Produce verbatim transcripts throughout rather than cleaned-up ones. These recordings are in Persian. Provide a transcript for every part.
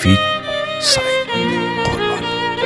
مفید سعید قربانی.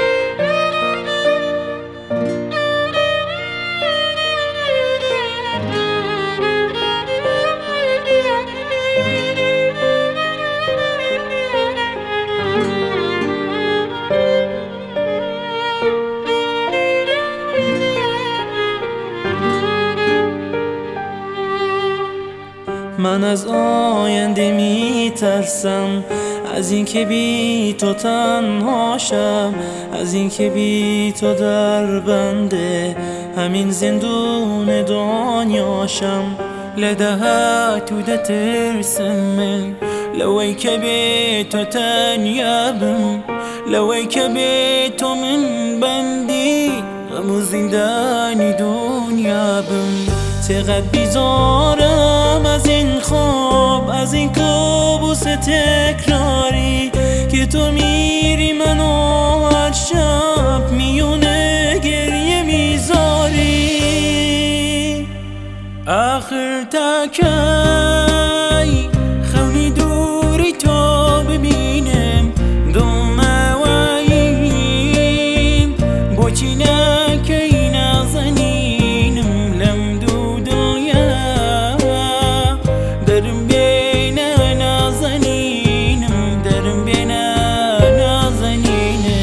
من از آینده می ترسم، از این که بی تو تنها شم، از این که بی تو در بنده همین زندون دنیاشم. لدهات ترسم لوی که بی تو تنیابم، لوی که بی تو من بندی غم و زندانی دنیابم. چقدر بیزارم از این خواب، از این کابوس تکراری که تو میری منو هر شب میونه گریه میذاری. آخر تا کی خونی دوری تو ببینم دلمواییم با چی نکی نازنینم لم دو دلیا درم بینه نازنینم درم بینه نازنینم.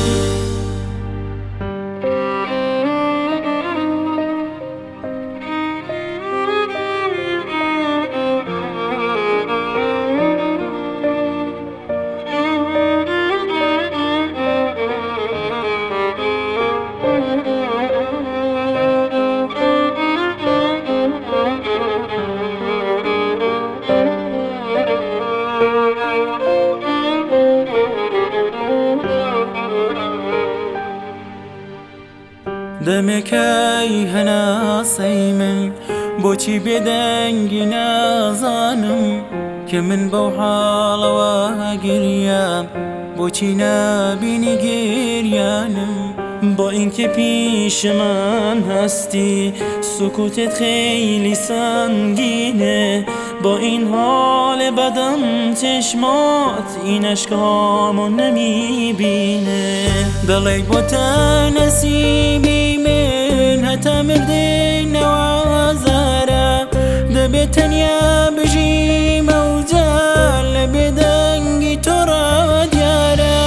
دمکی هناسی من بوچی بدنگی نازانم که من بو حال و گریم بوچی نبینی گریانم. با اینکه پیش من هستی سکوتت خیلی سنگینه، با این حال بدم چشمات این اشکامو نمیبینه. دلی با نصیبی من حتی مرده نوازاره دبی تنیا بجی موجال بدنگی تو را دیاره.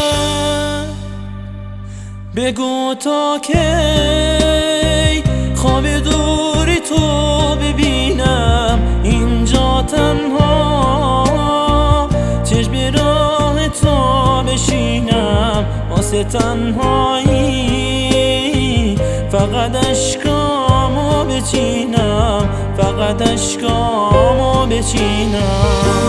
بگو تا کی خواب دوری تو ببینم اینجا تنها، چشم به راه تو بشینم واسه تنهایی. فقط اشکامو بچینم، فقط اشکامو بچینم.